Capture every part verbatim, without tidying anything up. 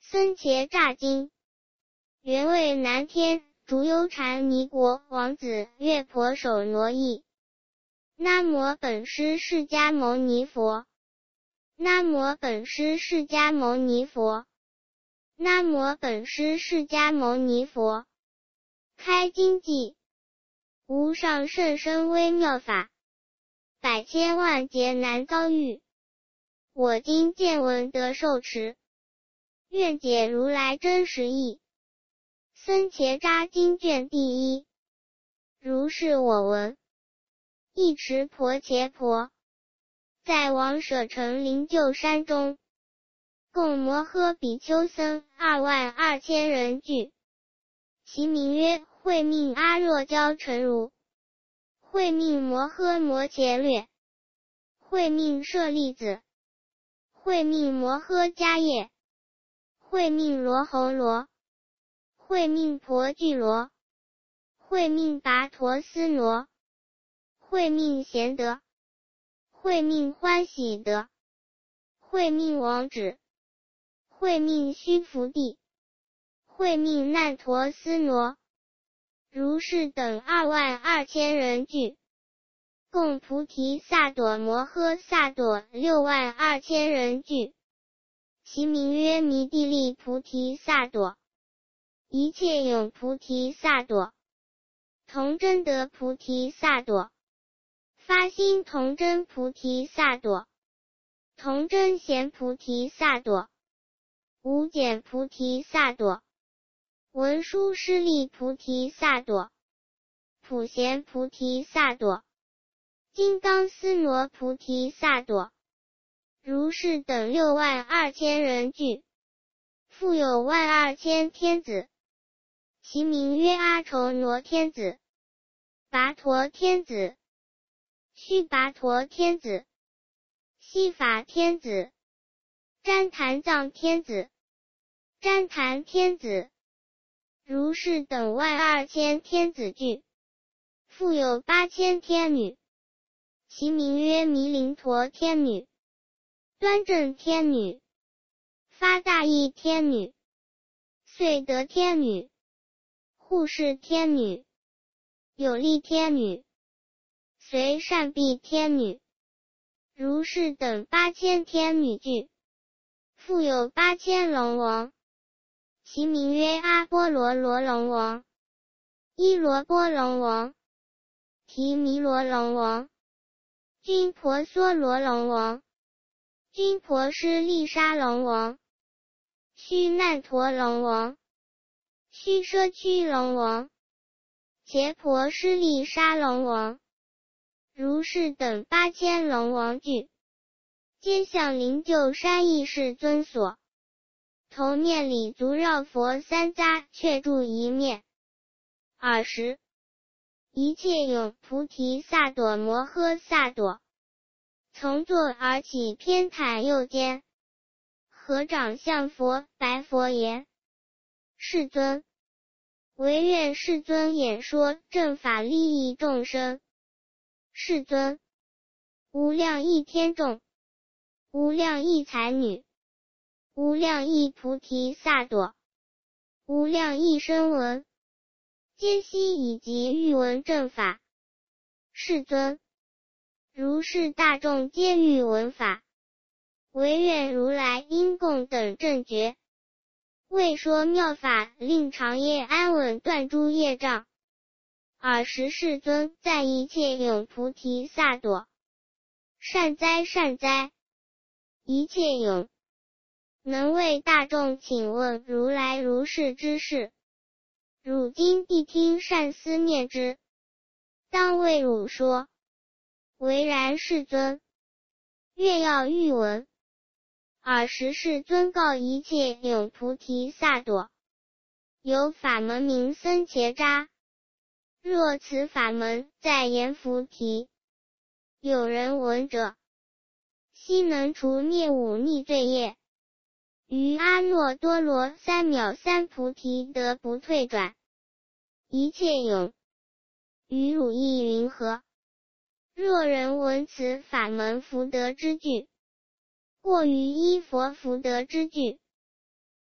僧伽吒经，原为南天竺幽禅尼国王子月婆守罗译。南无本师释迦牟尼佛。南无本师释迦牟尼佛。南无本师释迦牟尼佛。开经偈，无上甚深微妙法，百千万劫难遭遇。我今见闻得受持，愿解如来真实义。僧伽吒经卷第一。如是我闻，一持婆伽婆，在王舍城灵鹫山中，共摩诃比丘僧二万二千人聚。其名曰慧命阿若娇陈如、慧命摩诃摩伽略、慧命舍利子、慧命摩诃迦叶、慧命罗侯罗、慧命婆聚罗、慧命跋陀斯罗、慧命贤德、慧命欢喜德、慧命王止、慧命须福地、慧命难陀斯罗，如是等二万二千人聚，共菩提萨埵摩诃萨埵六万二千人聚，其名曰弥帝利菩提萨埵、一切永菩提萨埵、同真德菩提萨埵、发心同真菩提萨埵、同真贤菩提萨埵、无减菩提萨埵、文殊师利菩提萨埵、普贤菩提萨埵、金刚斯罗菩提萨埵，如是等六万二千人聚，复有万二千天子，其名曰阿愁罗天子、跋陀天子、须跋陀天子、悉法天子、旃檀藏天子、旃檀天子，如是等万二千天子聚，复有八千天女，其名曰弥陵陀天女、端正天女、发大意天女、遂德天女、护世天女、有力天女、随善避天女，如是等八千天女聚，复有八千龙王，其名曰阿波罗罗龙王、伊罗波龙王、提弥罗龙王、均婆娑罗龙王、均婆尸利沙龙王、须难陀龙王、须奢屈龙王、伽婆尸利沙龙王，如是等八千龙王聚，皆向灵鹫山义世尊所。头面礼足绕佛三匝，却住一面。尔时，一切永菩提萨埵摩诃萨埵，从座而起，偏袒右肩，合掌向佛，白佛言：世尊，唯愿世尊演说正法，利益众生。世尊，无量亿天众，无量亿才女，无量亿菩提萨埵，无量亿声闻，皆悉以及欲闻正法。世尊，如是大众皆欲闻法，唯愿如来因供等正觉，为说妙法，令长夜安稳，断诸业障。尔时世尊在一切永菩提萨埵：善哉善哉，一切永能为大众请问如来如是之事，汝今谛听善思念之，当为汝说。唯然世尊，愿要欲闻。尔时世尊告一切永菩提萨埵：有法门名僧伽吒，若此法门在阎浮提，有人闻者，悉能除灭五逆罪业，于阿耨多罗三藐三菩提得不退转。一切永于汝意云何？若人闻此法门福德之句，过于依佛福德之句，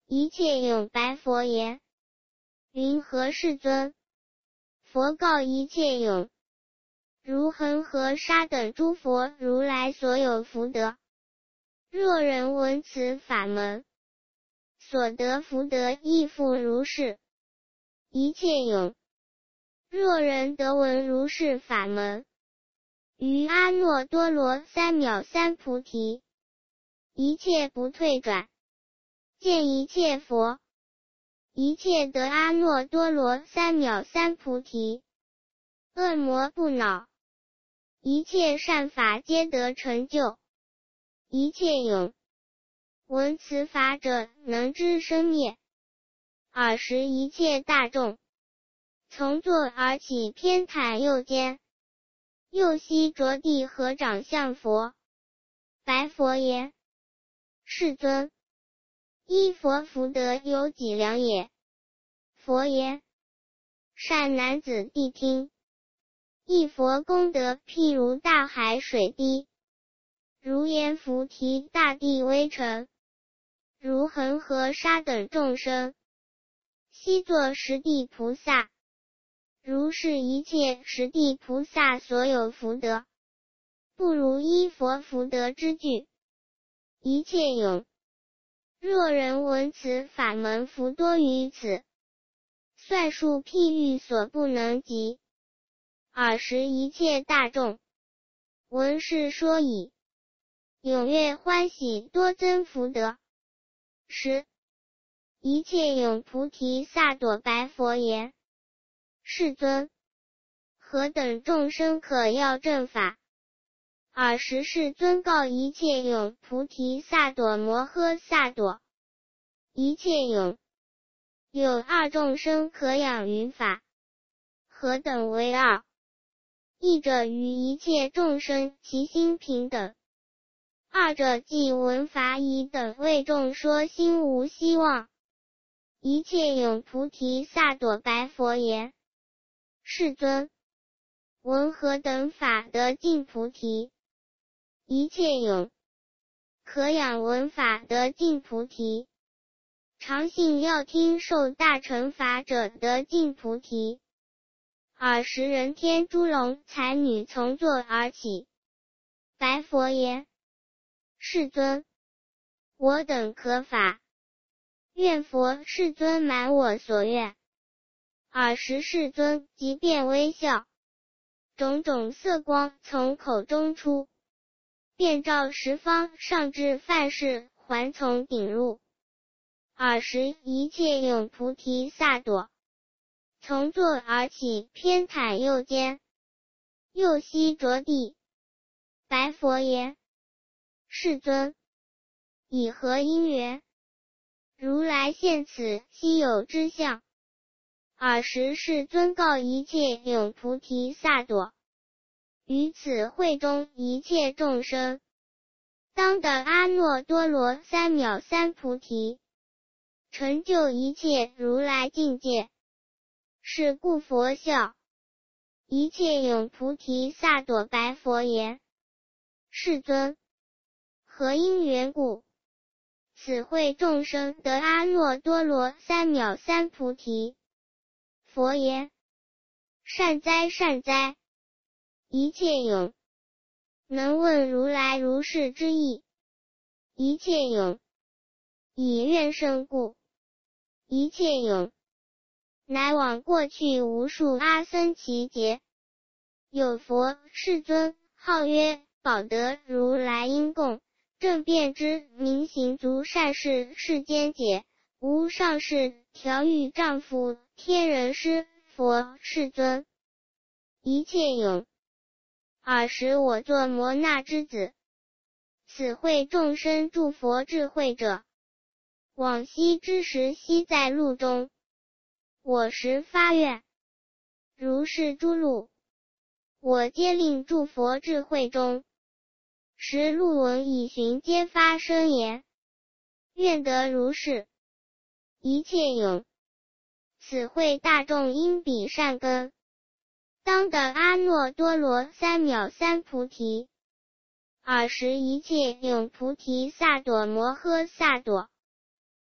一切永白佛言：云何世尊？佛告一切永，如恒河沙等诸佛如来所有福德，若人闻此法门，所得福德亦复如是。一切永，若人得闻如是法门，于阿耨多罗三藐三菩提，一切不退转，见一切佛，一切得阿耨多罗三藐三菩提，恶魔不恼，一切善法皆得成就。一切永，闻此法者能知生灭。尔时一切大众，从座而起，偏袒右肩，右膝着地合掌向佛，白佛言：世尊，依佛福德有几量也？佛言：善男子谛听，一佛功德譬如大海水滴，如阎浮提大地微尘，如恒河沙等众生，悉作十地菩萨。如是一切十地菩萨所有福德，不如依佛福德之具。一切永，若人闻此法门福多于此，算数譬喻所不能及。尔时一切大众，闻是说已，踊跃欢喜，多增福德。十，一切永菩提萨埵白佛言：世尊，何等众生可要正法？尔时世尊告一切永菩提萨埵摩诃萨埵：一切永，有二众生可养于法。何等为二？一者于一切众生其心平等，二者即闻法已等为众说心无希望。一切永菩提萨埵白佛言：世尊，闻何等法得尽菩提？一切永，可养闻法得尽菩提。常信要听受大乘法者得尽菩提。尔时人天诸龙才女从座而起，白佛言：世尊，我等可法，愿佛世尊满我所愿。尔时世尊即便微笑，种种色光从口中出，遍照十方，上至梵世，还从顶入。尔时一切永菩提萨埵，从座而起，偏袒右肩，右膝着地。白佛言：世尊，以何因缘，如来现此稀有之相？尔时世尊告一切永菩提萨埵：于此会中一切众生，当得阿耨多罗三藐三菩提，成就一切如来境界。是故佛笑。一切永菩提萨埵白佛言：世尊，何因缘故，此会众生得阿耨多罗三藐三菩提？佛言：善哉善哉，一切永，能问如来如是之意。一切永，以愿生故。一切永，乃往过去无数阿僧祇劫，有佛世尊号曰宝德如来因供，正遍知明行足善事世间解，无上士调御丈夫天人师佛世尊。一切永，尔时我作摩那之子，此会众生诸佛智慧者，往昔之时悉在路中。我时发愿，如是诸路，我皆令诸佛智慧中。时路闻已寻皆发声言，愿得如是。一切永，此会大众因彼善根，当得阿耨多罗三藐三菩提。尔时一切永菩提萨埵摩诃萨埵，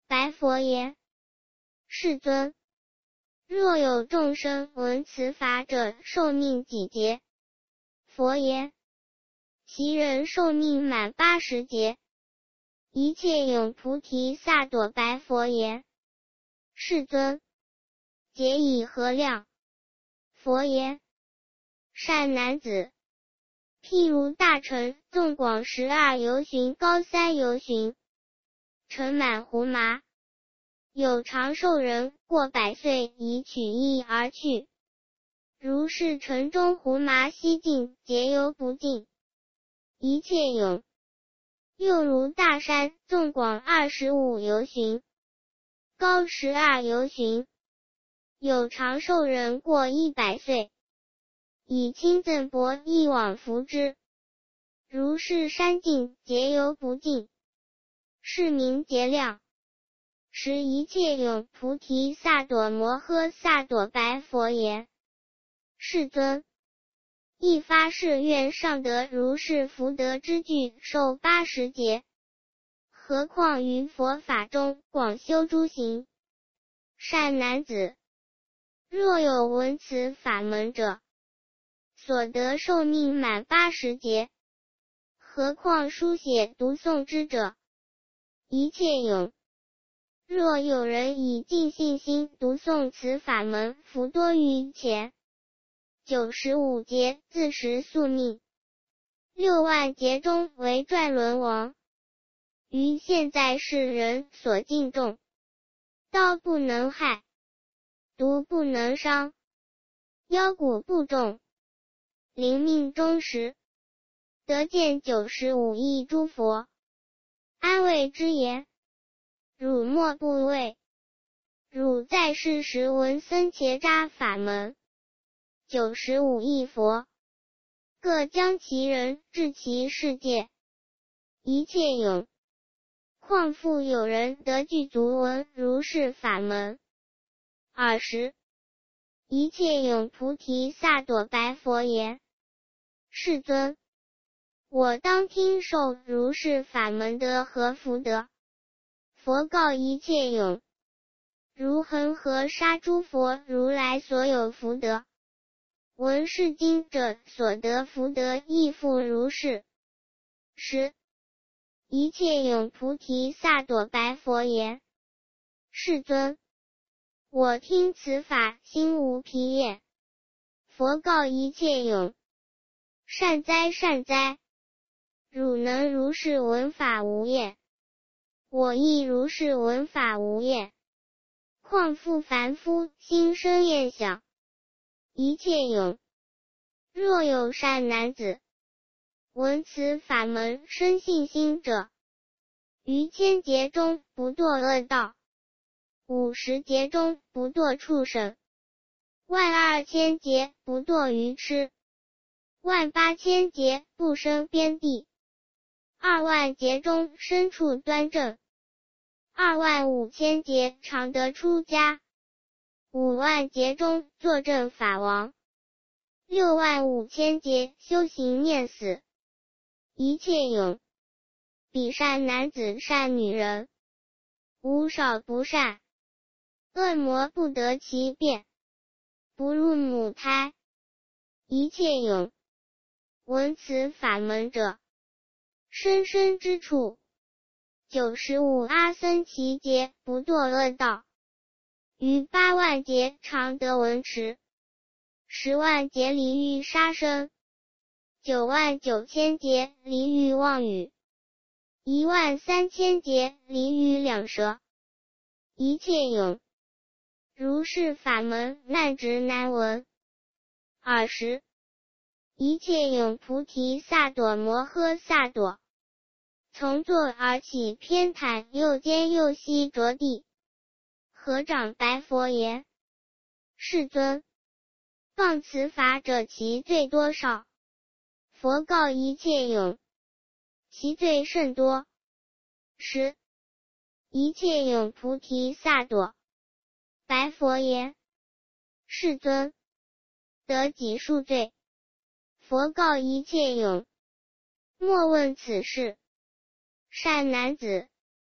白佛言：世尊，若有众生闻此法者，寿命几劫？佛言：其人寿命满八十劫。一切永菩提萨埵白佛言：世尊，劫以何量？佛言：善男子，譬如大城，纵广十二由旬，高三由旬，盛满胡麻。有长寿人过百岁，以取意而去。如是城中胡麻悉尽，节油不尽。一切永。又如大山，纵广二十五由旬，高十二由旬。有长寿人过一百岁，以轻赠帛一往扶之。如是山尽，节油不尽，是名节量。时一切永菩提萨埵摩诃萨埵白佛言：世尊，一发誓愿上得如是福德之具，受八十劫。何况于佛法中广修诸行？善男子，若有闻此法门者，所得寿命满八十劫。何况书写读诵之者？一切永。若有人以尽信心读诵此法门，福多于前九十五劫，自食宿命。六万劫中为转轮王，于现在世人所敬重。刀不能害，毒不能伤，腰骨不重，临命终时，得见九十五亿诸佛，安慰之言。汝莫怖畏，汝在世时闻僧伽吒法门，九十五亿佛，各将其人至其世界，一切永。况复有人得具足闻如是法门。尔时，一切永菩提萨埵白佛言：世尊，我当听受如是法门得何福德？佛告一切永：如恒河沙诸佛如来所有福德，闻是经者所得福德亦复如是。十。一切永菩提萨埵白佛言：世尊，我听此法心无疲厌。佛告一切永：善哉善哉，汝能如是闻法无厌，我亦如是闻法无厌。况复凡夫心生厌想？一切永。若有善男子，闻此法门生信心者，于千劫中不堕恶道，五十劫中不堕畜生，万二千劫不堕愚痴，万八千劫不生边地，二万劫中身处端正，二万五千劫常得出家，五万劫中坐正法王，六万五千劫修行念死。一切永。彼善男子善女人，无少不善，恶魔不得其变，不入母胎。一切永。闻此法门者，生生之处，九十五阿僧祇劫不堕恶道，于八万劫常得闻持，十万劫离欲杀生，九万九千劫离欲妄语，一万三千劫离欲两舌。一切永。如是法门难值难闻。尔时，一切永菩提萨埵摩诃萨埵从座而起，偏袒右肩右膝着地，合掌白佛言：世尊，谤此法者其罪多少？佛告一切永：其罪甚多。十。一切永菩提萨埵白佛言：世尊，得几数罪？佛告一切永：莫问此事。善男子，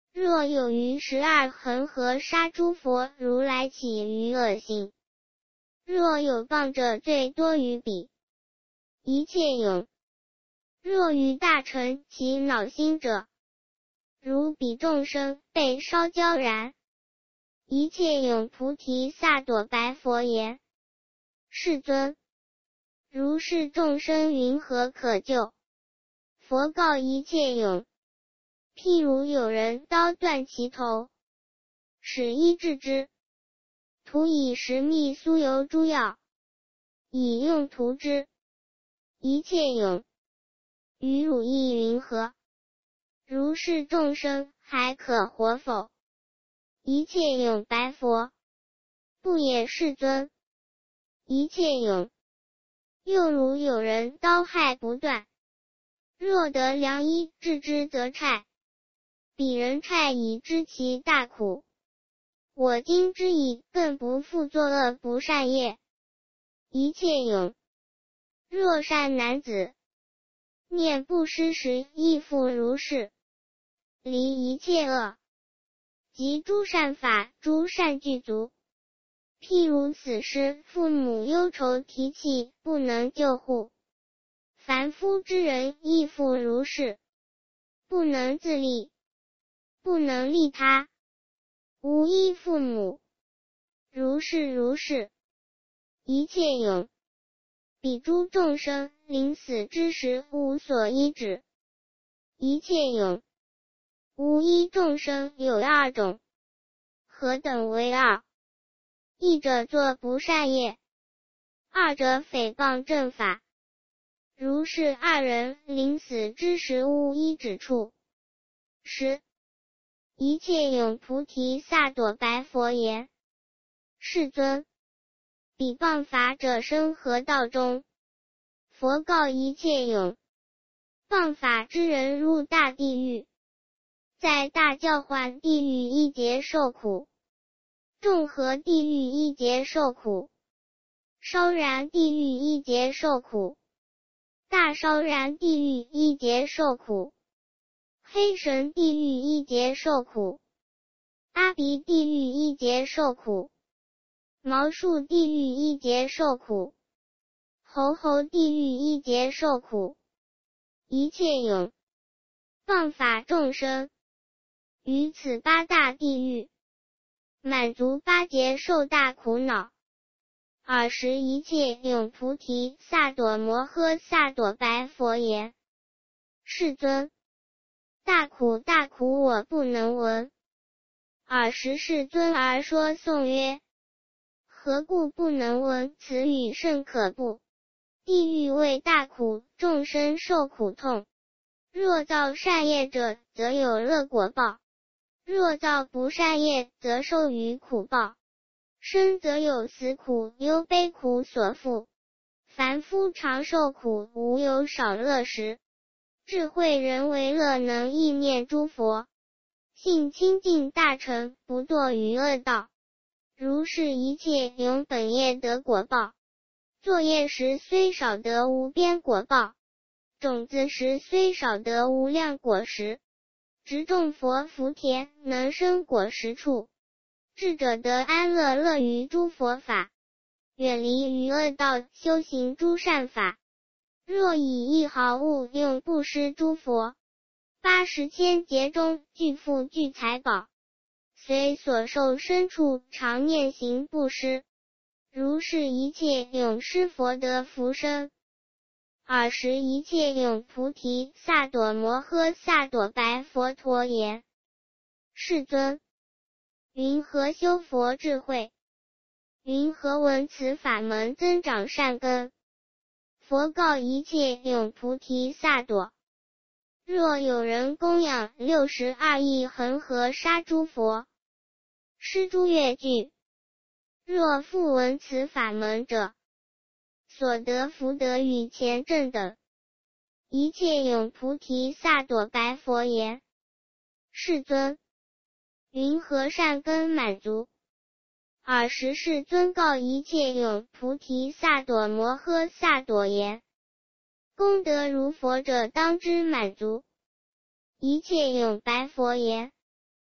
若有于十二恒河沙诸佛如来起于恶性，若有谤者罪多于彼一切勇。若于大乘其恼心者，如彼众生被烧焦燃，一切勇菩提萨埵白佛言：世尊，如是众生云何可救？佛告一切勇：譬如有人刀断其头，使医治之，涂以石蜜酥油诸药，以用涂之。一切勇，于汝意云何？如是众生还可活否？一切勇白佛：不也，世尊。一切勇，又如有人刀害不断，若得良医治之，则差彼人差以知其大苦。我今之矣，更不复作恶不善业。一切勇，若善男子念不施时，亦复如是。离一切恶，及诸善法，诸善具足。譬如死尸，父母忧愁提气，不能救护。凡夫之人亦复如是，不能自立，不能利他，无依父母。如是如是。一切勇，彼诸众生临死之时，无所依止。一切勇，无依众生有二种，何等为二？一者作不善业，二者诽谤正法。如是二人临死之时，无依止处。十。一切勇菩提萨埵白佛言：世尊，彼谤法者生何道中？佛告一切勇：谤法之人入大地狱，在大教化地狱一劫受苦，众合地狱一劫受苦，烧燃地狱一劫受苦，大烧燃地狱一劫受苦，黑神地狱一劫受苦，阿鼻地狱一劫受苦，毛树地狱一劫受苦，猴猴地狱一劫受苦。一切勇，谤法众生于此八大地狱，满足八劫受大苦恼。尔时一切勇菩提萨埵摩诃萨埵白佛言：世尊，大苦大苦，我不能闻。尔时世尊而说颂曰：何故不能闻？此语甚可怖。地狱为大苦，众生受苦痛。若造善业者，则有乐果报；若造不善业，则受于苦报。生则有死苦、忧悲苦所缚。凡夫常受苦，无有少乐时。智慧人为乐，能意念诸佛，性清净大乘，不堕于恶道。如是一切勇本业得果报。作业时虽少得无边果报，种子时虽少得无量果实。植种佛福田，能生果实处。智者得安乐，乐于诸佛法，远离于恶道，修行诸善法。若以一毫物用布施诸佛，八十千劫中具富具财宝，随所受身处常念行布施。如是一切勇施佛得福生。尔时一切勇菩提萨埵摩诃萨埵白佛陀言：世尊，云何修佛智慧？云何闻此法门增长善根？佛告一切勇菩提萨埵：若有人供养六十二亿恒河沙诸佛，施诸乐具，若复闻此法门者，所得福德与前正等。一切勇菩提萨埵白佛言：世尊，云何善根满足？尔时世尊告一切勇菩提萨埵摩诃萨埵言：功德如佛者，当知满足。一切勇白佛言：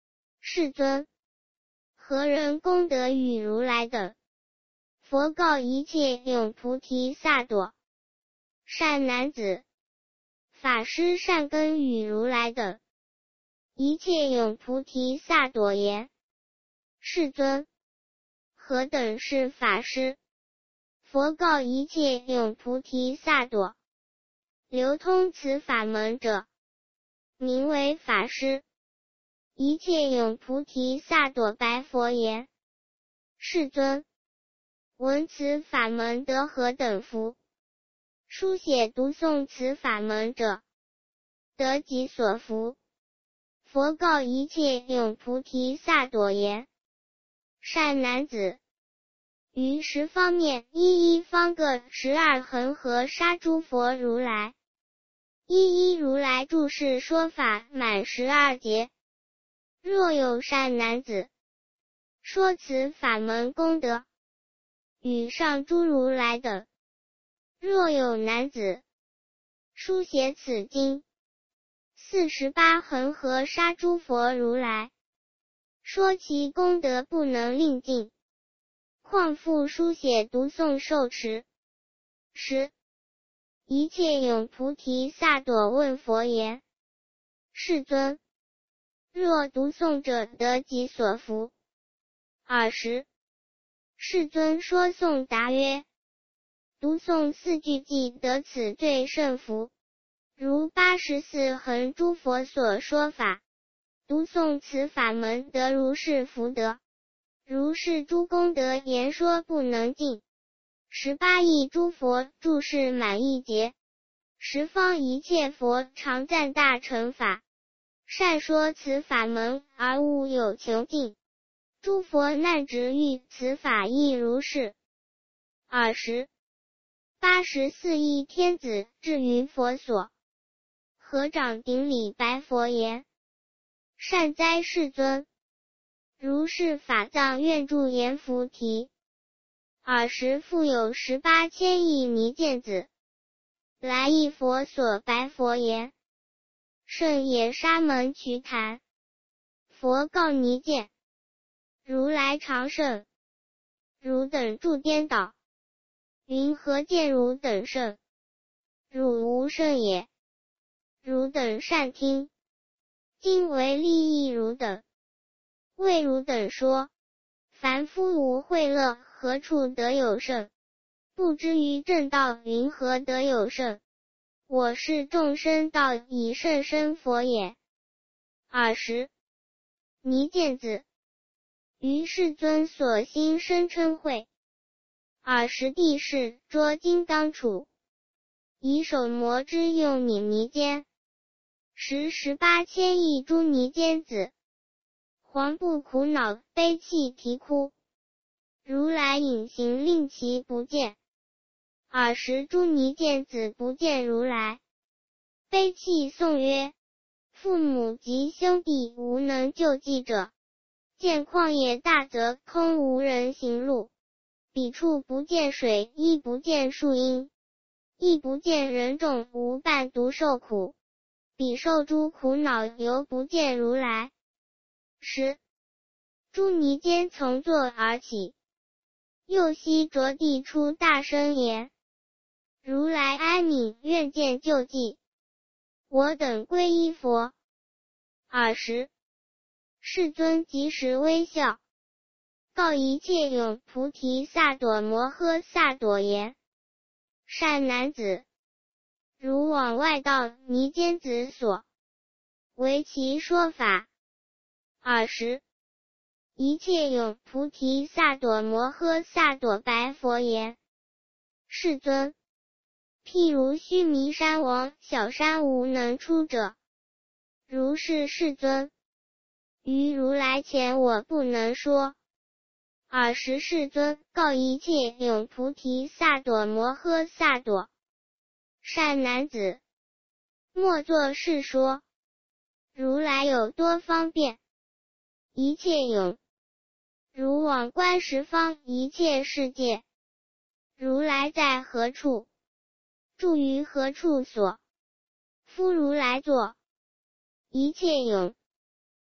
世尊，何人功德与如来等？佛告一切永菩提萨埵：善男子，法师善根与如来等。一切永菩提萨埵言：世尊，何等是法师？佛告一切永菩提萨埵：流通此法门者，名为法师。一切永菩提萨埵白佛言：世尊，闻此法门得何等福？书写读诵此法门者，得其所福。佛告一切永菩提萨埵言：善男子，于十方面一一方各十二恒河沙诸佛如来，一一如来住世说法满十二劫。若有善男子，说此法门功德，与上诸如来等；若有男子，书写此经，四十八恒河沙诸佛如来，说其功德不能令尽，况复书写读诵受持。十一切永菩提萨埵问佛言：世尊，若读诵者得其所福？尔时，世尊说颂答曰：读诵四句偈得此最胜福，如八十四恒诸佛所说法，读诵此法门得如是福德，如是诸功德言说不能尽。十八亿诸佛住世满一劫，十方一切佛常赞大乘法，善说此法门而无有穷尽。诸佛难执欲此法亦如是。尔时，八十四亿天子至于佛所，合掌顶礼白佛言：善哉世尊，如是法藏愿住阎浮提。尔时复有十八千亿尼犍子来诣佛所，白佛言：胜也沙门瞿昙。佛告尼犍：如来常胜，汝等住颠倒，云何见汝等胜？汝无胜也。汝等善听，今为利益汝等，为汝等说，凡夫无慧乐，何处得有胜？不知于正道，云何得有胜？我是众生道以甚深佛也。尔时，尼犍子于世尊所心生嗔恚。尔时帝释捉金刚杵，以手磨之，用泯泥间。时十八千亿诸尼犍子，惶怖苦恼，悲泣啼哭。如来隐形令其不见。尔时诸尼犍子不见如来，悲泣颂曰：父母及兄弟无能救济者，见旷野大泽，空无人行路。彼处不见水，亦不见树荫，亦不见人众，无伴独受苦。彼受诸苦恼，犹不见如来。十诸尼犍从座而起，右膝着地出大声言：如来哀悯，愿见救济，我等皈依佛。尔时，世尊即时微笑，告一切永菩提萨埵摩诃萨埵言：善男子，如往外道尼犍子所，为其说法。尔时，一切永菩提萨埵摩诃萨埵白佛言：世尊，譬如须弥山王，小山无能出者，如是世尊，于如来前我不能说。尔时世尊告一切永菩提萨埵摩诃萨埵：善男子，莫作是说。如来有多方便，一切永，如往观十方一切世界，如来在何处，住于何处所？夫如来作，一切永，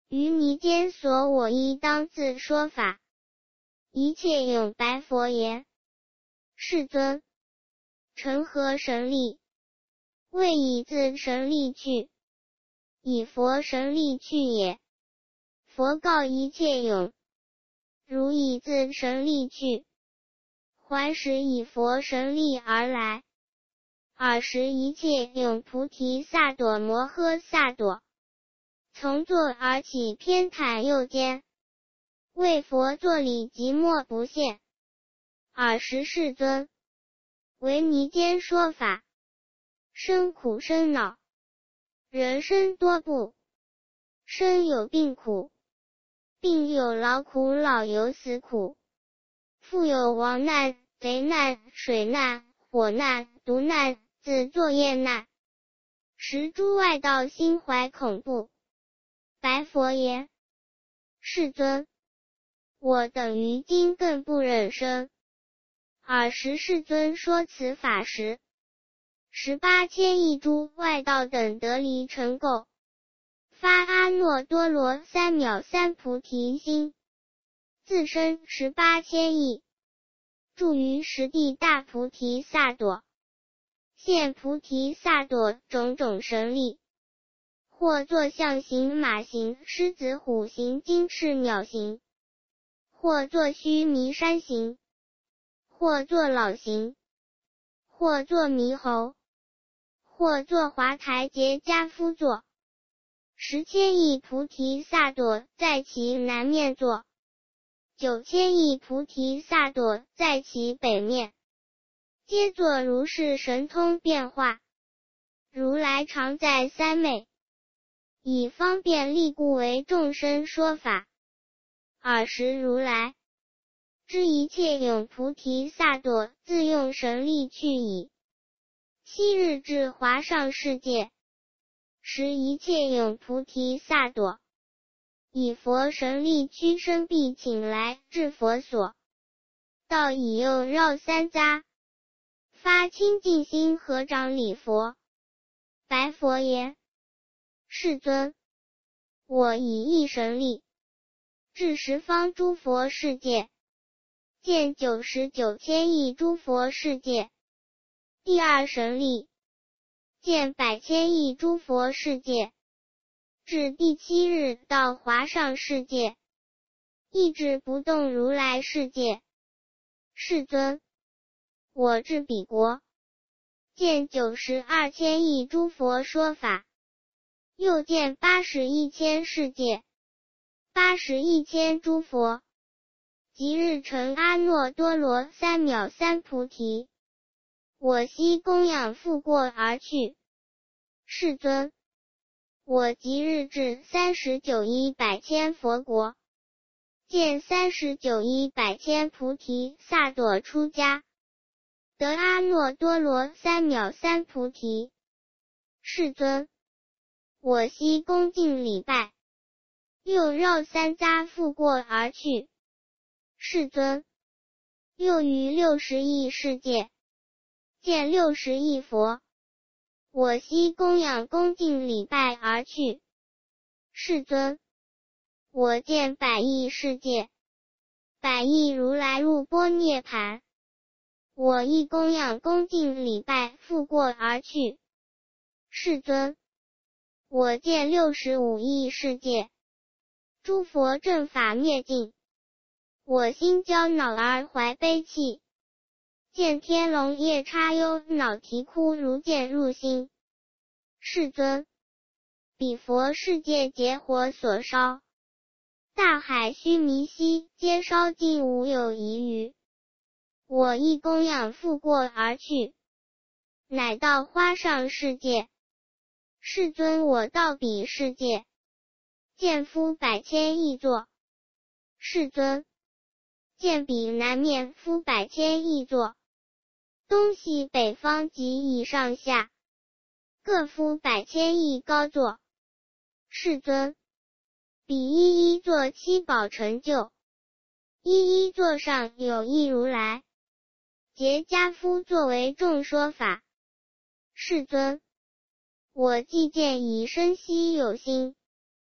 于弥间所我一当自说法，一切永白佛言：世尊，成何神力？谓以自神力去，以佛神力去也。佛告一切永，如以自神力去，还时以佛神力而来。尔时一切永菩提萨埵摩诃萨埵，从座而起，偏袒右肩，为佛作礼，即莫不现。尔时世尊，为弥间说法，生苦生恼，人生多怖，生有病苦，病有劳苦，老有死苦，复有亡难、贼难、水难、火难、毒难、自作业难，时诸外道心怀恐怖，白佛言：世尊，我等于今更不忍生。尔时世尊说此法时，十八千亿诸外道等得离尘垢，发阿耨多罗三藐三菩提心，自身十八千亿，住于十地大菩提萨埵，现菩提萨埵种种神力，或作象形、马形、狮子、虎形、金翅鸟形，或作须弥山形，或作老形，或作猕猴，或作华台结跏趺坐。十千亿菩提萨埵在其南面坐，九千亿菩提萨埵在其北面，皆作如是神通变化。如来常在三昧，以方便利故为众生说法。尔时如来知一切永菩提萨埵自用神力去矣。七日至华上世界，时一切永菩提萨埵以佛神力屈身臂请来至佛所，道以右绕三匝，发清净心，合掌礼佛。白佛言：世尊，我以一神力至十方诸佛世界，见九十九千亿诸佛世界。第二神力见百千亿诸佛世界。至第七日到华上世界，意志不动如来世界。世尊，我至彼国，见九十二千亿诸佛说法，又见八十一千世界，八十一千诸佛，即日成阿耨多罗三藐三菩提。我悉供养复过而去。世尊，我即日至三十九亿百千佛国，见三十九亿百千菩提萨埵出家，得阿耨多罗三藐三菩提。世尊，我悉恭敬礼拜，又绕三匝复过而去。世尊，又于六十亿世界，见六十亿佛，我悉供养恭敬礼拜而去。世尊，我见百亿世界，百亿如来入般涅盘，我亦供养恭敬礼拜复过而去。世尊，我见六十五亿世界，诸佛正法灭尽，我心焦恼而怀悲泣，见天龙夜叉忧恼啼哭如见入心。世尊，彼佛世界劫火所烧，大海须弥悉皆烧尽无有遗余，我亦供养复过而去，乃到花上世界。世尊，我到彼世界，见夫百千亿座。世尊，见彼南面夫百千亿座，东西北方及以上下，各夫百千亿高座。世尊，彼一一座七宝成就，一一座上有一如来，结跏趺作为众说法。世尊，我既见以身悉有心，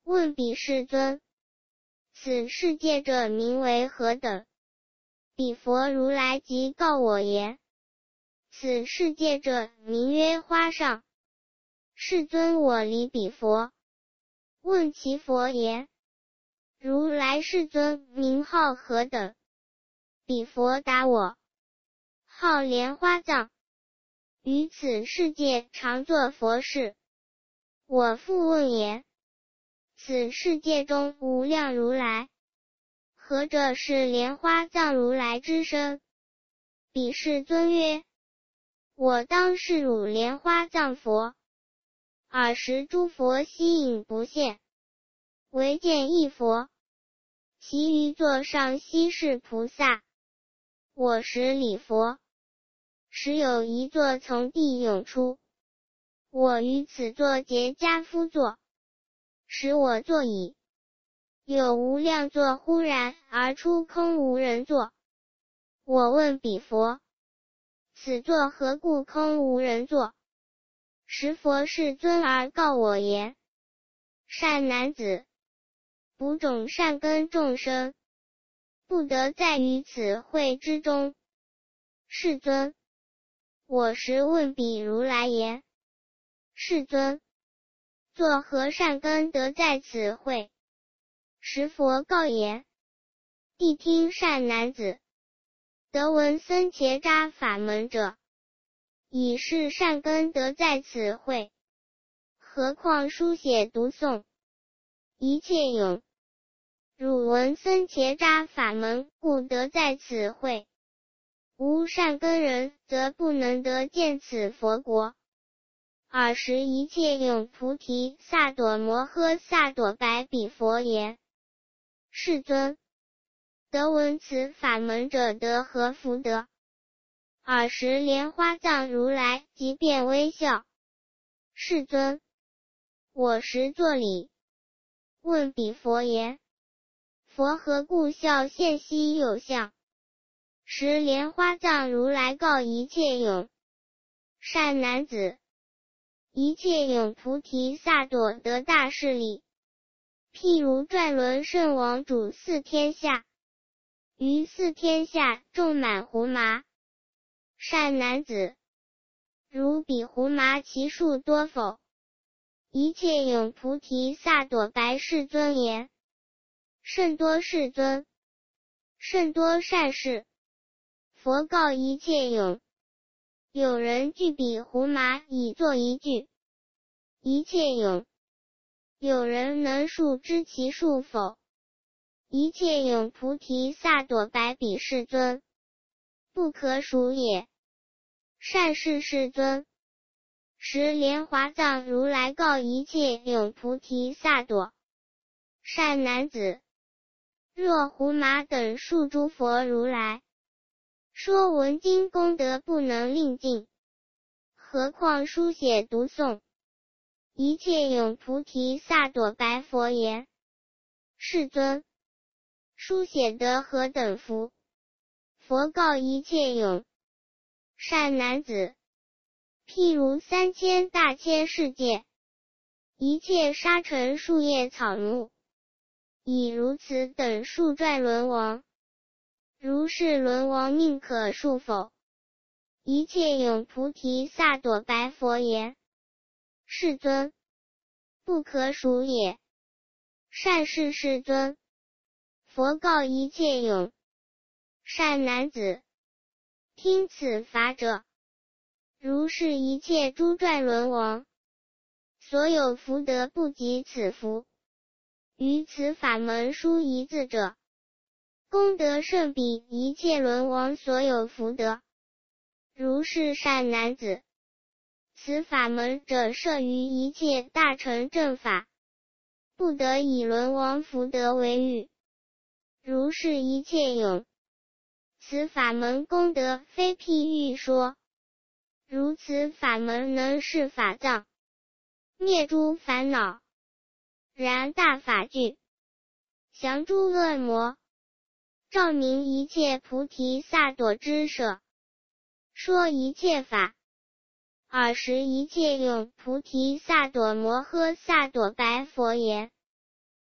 问彼世尊：此世界者名为何等？彼佛如来即告我言：此世界者名曰花上。世尊，我礼彼佛，问其佛言：如来世尊名号何等？彼佛答我：号莲花藏。于此世界常作佛事。我复问言：此世界中无量如来，何者是莲花藏如来之身？彼世尊曰：我当是汝莲花藏佛。尔时诸佛悉隐不现，唯见一佛，其余座上悉是菩萨。我时礼佛，时有一座从地涌出，我于此座结跏趺坐，使我坐已。有无量座忽然而出空无人坐。我问彼佛：此座何故空无人坐？时佛世尊而告我言：善男子，补种善根众生，不得在于此会之中。世尊，我时问彼如来言：世尊，作何善根得在此会？时佛告言：谛听善男子，得闻僧伽吒法门者，以是善根得在此会。何况书写读诵一切有，汝闻僧伽吒法门，故得在此会。无善根人，则不能得见此佛国。尔时一切有菩提萨埵摩诃萨埵白彼佛言：世尊，得闻此法门者得何福德？尔时莲花藏如来即便微笑。世尊，我时作礼，问彼佛言：佛何故笑现稀有相？时莲花藏如来告一切有：善男子，一切有菩提萨埵得大势力，譬如转轮圣王主四天下，于四天下种满胡麻。善男子，如彼胡麻其数多否？一切有菩提萨埵白世尊言：甚多世尊，甚多善事。佛告一切有：有人具彼胡麻以作一具。一切有：有人能数知其数否？一切有菩提萨埵白彼世尊：不可数也。善事世尊。时莲华藏如来告一切有菩提萨埵：善男子，若胡麻等数诸佛如来，说闻经功德不能令尽，何况书写读诵？一切有菩提萨埵白佛言：世尊，书写得何等福？佛告一切有：善男子，譬如三千大千世界，一切沙尘树叶草木，以如此等数转轮王。如是轮王命可数否？一切有菩提萨埵白佛言：世尊，不可数也。善事世尊。佛告一切有：善男子，听此法者，如是一切诸转轮王，所有福德不及此福。于此法门书一字者，功德胜比一切轮王所有福德。如是善男子，此法门者摄于一切大乘正法，不得以轮王福德为喻。如是一切有，此法门功德非譬喻说。如此法门能示法藏，灭诸烦恼，然大法具，降诸恶魔，照明一切菩提萨埵之舍，说一切法。尔时一切有菩提萨埵摩诃萨埵白佛言：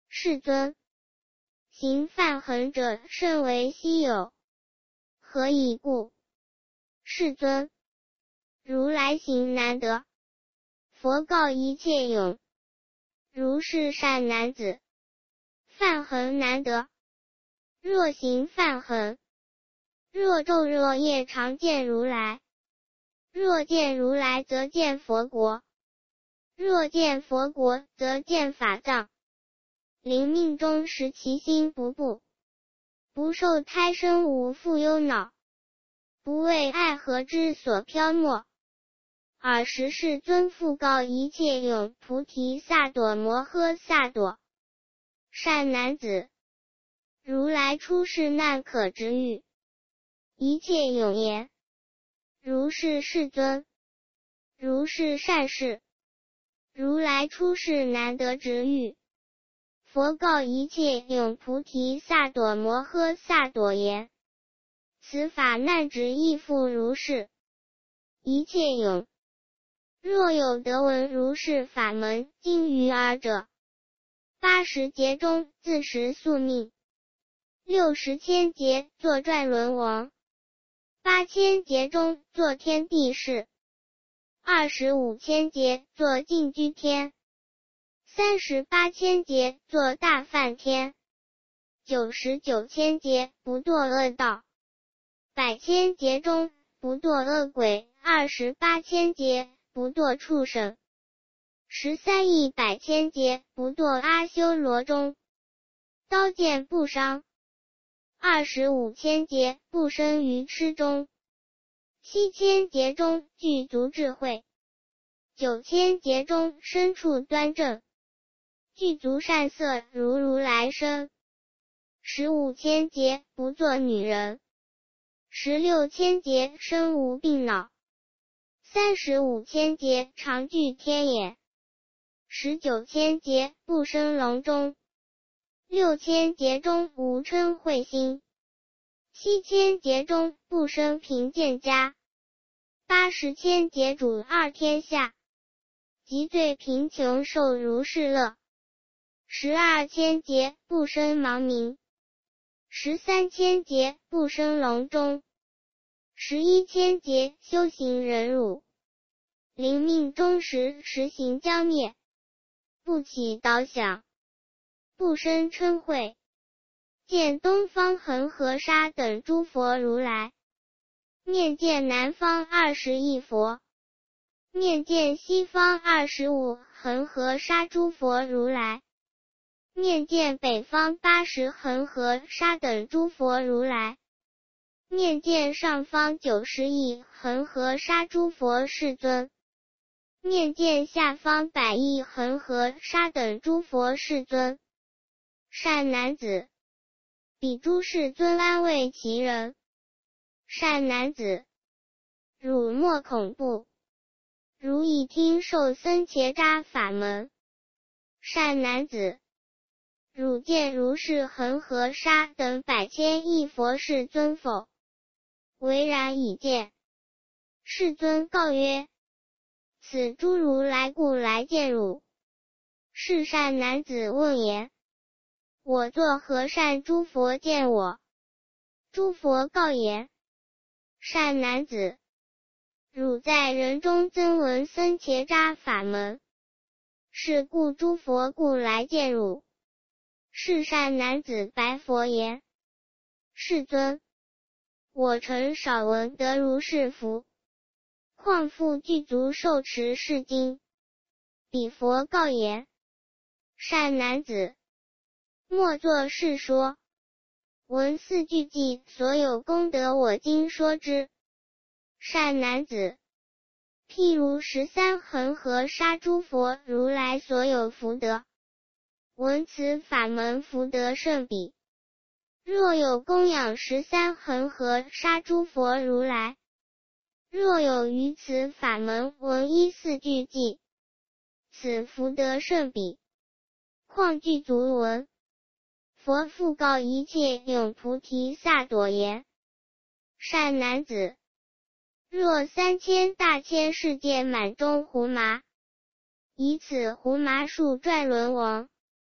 世尊，行梵行者甚为稀有，何以故？世尊，如来行难得。佛告一切勇，如是善男子，梵行难得。若行梵行，若昼若夜常见如来。若见如来则见佛国，若见佛国则见法藏。临命终时其心不怖，不受胎生无复忧恼，不为爱河之所漂没。尔时世尊复告一切勇菩提萨埵摩诃萨埵，善男子，如来出世难可知喻。一切勇言，如是世尊，如是善事，如来出世难得知喻。佛告一切勇菩提萨埵摩诃萨埵言，此法难值亦复如是。一切勇，若有得闻如是法门经于尔者，八十劫中自食宿命，六十千劫作转轮王，八千劫中作天地士，二十五千劫作净居天，三十八千劫作大梵天，九十九千劫不堕恶道，百千劫中不堕恶鬼，二十八千劫不堕畜生，十三亿百千劫不堕阿修罗中，刀剑不伤，二十五千劫不生于痴中，七千劫中具足智慧，九千劫中身处端正，具足善色如如来身，十五千劫不做女人，十六千劫身无病恼，三十五千劫常具天眼，十九千劫不生笼中，六千劫中无嗔恚心，七千劫中不生贫贱家，八十千劫主二天下，即最贫穷受如是乐，十二千劫不生盲冥，十三千劫不生笼中，十一千劫修行忍辱，临命终时实行将灭，不起导想，不生嗔恚，见东方恒河沙等诸佛如来，面见南方二十亿佛，面见西方二十五恒河沙诸佛如来，面见北方八十恒河沙等诸佛如来，面见上方九十亿恒河沙诸佛世尊，面见下方百亿恒河沙等诸佛世尊。善男子，彼诸世尊安慰其人。善男子，汝莫恐怖，汝已听受僧伽吒法门。善男子，汝见如是恒河沙等百千亿佛世尊否？唯然已见。世尊告曰：此诸如来故来见汝。是善男子问言：我作何善诸佛见我？诸佛告言：善男子，汝在人中曾闻僧伽吒法门，是故诸佛故来见汝。是善男子白佛言：世尊，我曾少闻得如是福，况复具足受持是经。彼佛告言：善男子，莫作是说，闻四句偈所有功德我今说之。善男子，譬如十三恒河沙诸佛如来所有福德，闻此法门福德甚彼。若有供养十三恒河沙诸佛如来，若有于此法门闻一四句偈，此福德甚彼。况具足闻。佛复告一切勇菩提萨埵言：善男子，若三千大千世界满中胡麻，以此胡麻树转轮王，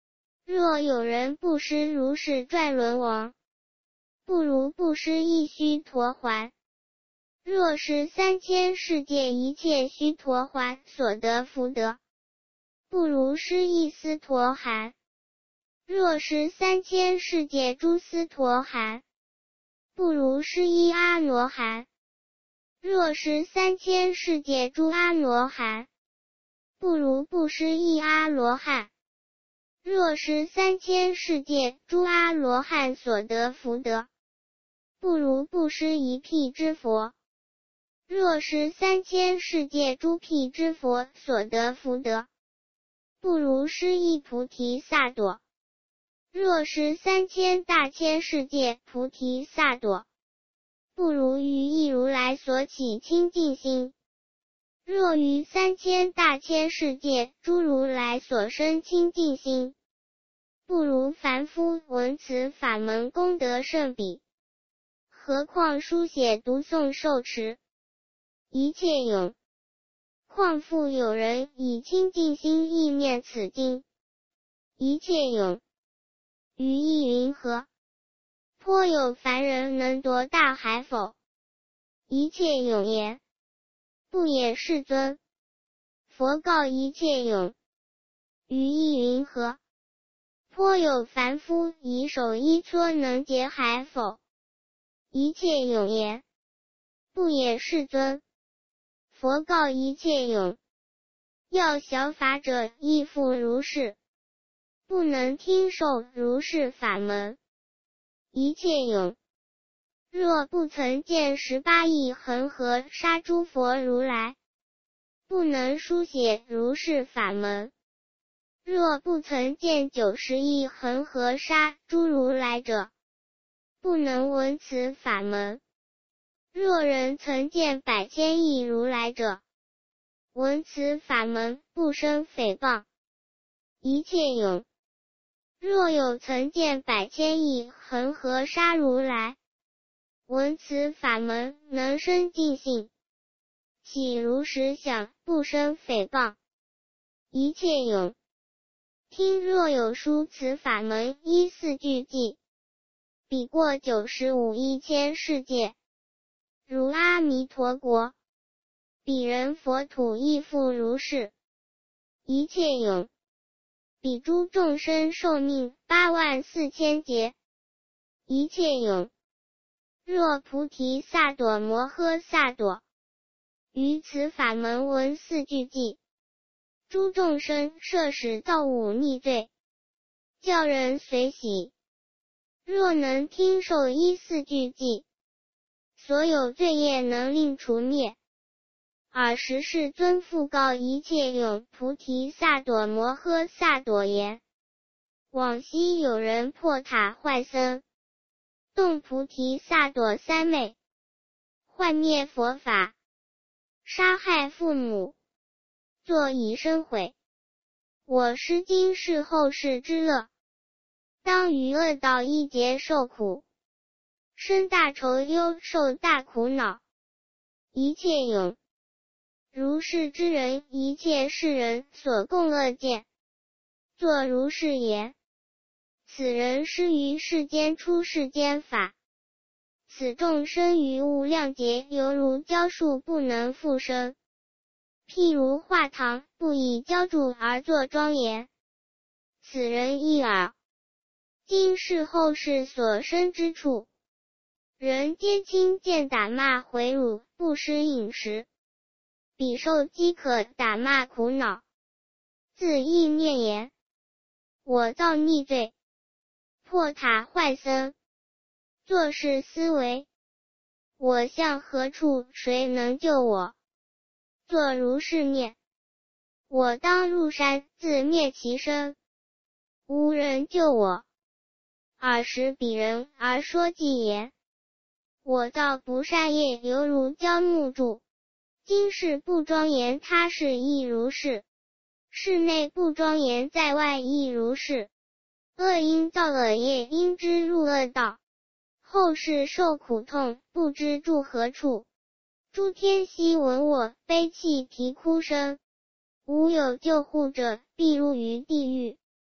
若有人布施如是转轮王，不如布施一须陀洹。若是三千世界一切须陀洹所得福德，不如施一斯陀含。若是三千世界诸斯陀含，不如施一阿罗汉。若是三千世界诸阿罗汉，不如布施一阿罗汉。若是三千世界诸阿罗汉所得福德，不如布施一辟支佛。若是三千世界诸辟支佛所得福德，不如施一菩提萨埵。若是三千大千世界菩提萨埵，不如于一如来所起清净心。若于三千大千世界诸如来所生清净心，不如凡夫闻此法门功德甚彼。何况书写读诵受持一切永。况复有人以清净心意念此经，一切永于意云何？颇有凡人能夺大海否？一切永言，不也世尊。佛告一切永于意云何？颇有凡夫以手一撮能解海否？一切永言，不也世尊。佛告一切永，要小法者亦复如是，不能听受如是法门。一切永，若不曾见十八亿恒河沙诸佛如来，不能书写如是法门。若不曾见九十亿恒河沙诸如来者，不能闻此法门。若人曾见百千亿如来者，闻此法门不生诽谤。一切永，若有曾见百千亿恒河沙如来，闻此法门能生净信，起如实想，不生诽谤。一切永，听若有书此法门一四句记，彼过九十五亿千世界，如阿弥陀国，彼人佛土亦复如是。一切永，彼诸众生寿命八万四千劫。一切永，若菩提萨埵摩诃萨埵于此法门闻四句记，诸众生摄使造五逆罪，教人随喜。若能听受一四句记，所有罪业能令除灭。尔时世尊复告一切永菩提萨埵摩诃萨埵言：往昔有人破塔坏僧，动菩提萨埵三昧，幻灭佛法，杀害父母，作以身毁。我施今世后世之乐，当于恶道一劫受苦，生大愁忧，受大苦恼。一切永，如是之人，一切世人所共恶见，作如是言：此人施于世间出世间法，此众生于无量劫犹如胶树不能复生，譬如画堂不以胶筑而作庄严。此人亦尔。今世后世所生之处，人皆轻贱打骂毁辱，不施饮食，彼受饥渴打骂苦恼，自意念言：我造逆罪，破塔坏僧，作是思维，我向何处？谁能救我？作如是念：我当入山，自灭其身，无人救我。尔时彼人而说偈言：我造不善业，犹如胶木筑，今世不庄严，他世亦如是。室内不庄严，在外亦如是。恶因造恶业，因之入恶道，后世受苦痛，不知住何处。诸天悉闻我悲泣啼哭声，无有救护者，必入于地狱。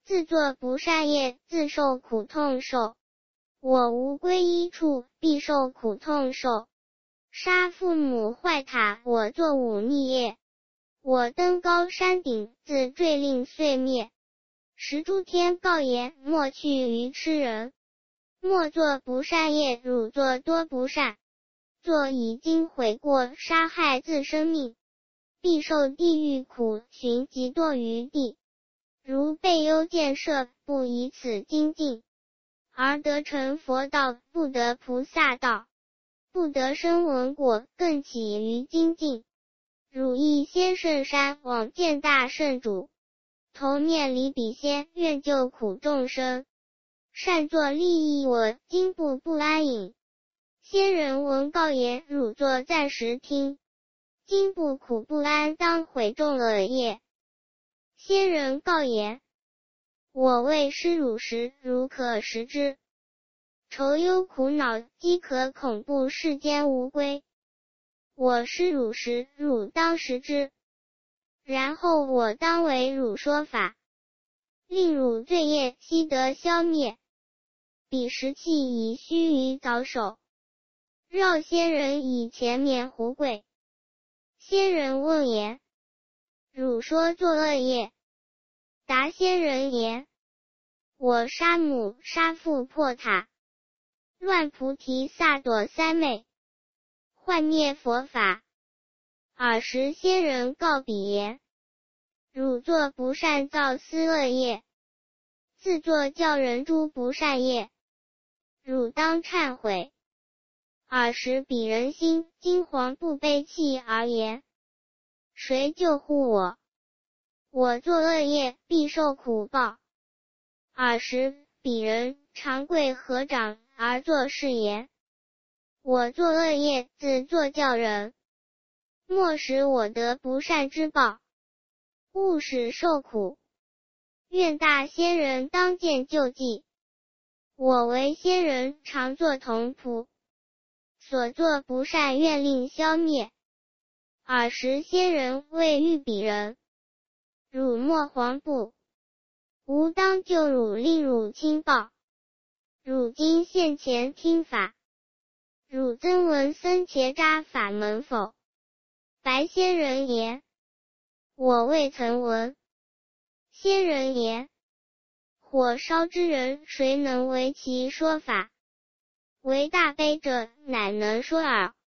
自作不善业，自受苦痛受。我无皈依处，必受苦痛受。杀父母坏塔，我作忤逆业。我登高山顶，自坠令碎灭。十诸天告言，莫去愚痴人。莫作不善业，汝作多不善。作已经悔过，杀害自生命，必受地狱苦，寻极堕于地。如被幽见摄，不以此精进，而得成佛道，不得菩萨道，不得生闻果，更起于精进。汝亦先圣山，往见大圣主，头面离彼先，愿救苦众生。善作利益我，今不不安隐。先人闻告言，汝作暂时听。今不苦不安，当悔众恶业。先人告言，我为施汝时，汝可食之。愁忧苦恼，饥渴恐怖，世间无归。我施汝时，汝当食之。然后我当为汝说法，令汝罪业悉得消灭。彼时气已须臾早守，绕先人以前免胡贵。先人问言，汝说作恶业。答先人言，我杀母杀父破塔，乱菩提萨埵三昧，幻灭佛法。尔时先人告彼言，汝作不善造思恶业，自作教人诸不善业，汝当忏悔。尔时彼人心惊惶，不悲泣而言，谁救护我？我作恶业，必受苦报。尔时彼人长跪合掌而作是言，我作恶业，自作教人，莫使我得不善之报，勿使受苦。愿大仙人当见救济。我为仙人，常作童仆，所作不善愿令消灭。尔时仙人谓欲彼人，汝莫惶怖，吾当救汝，令汝轻报。汝今现前听法，汝曾闻僧伽吒法门否？白仙人言，我未曾闻。仙人言，火烧之人，谁能为其说法？为大悲者，乃能说耳。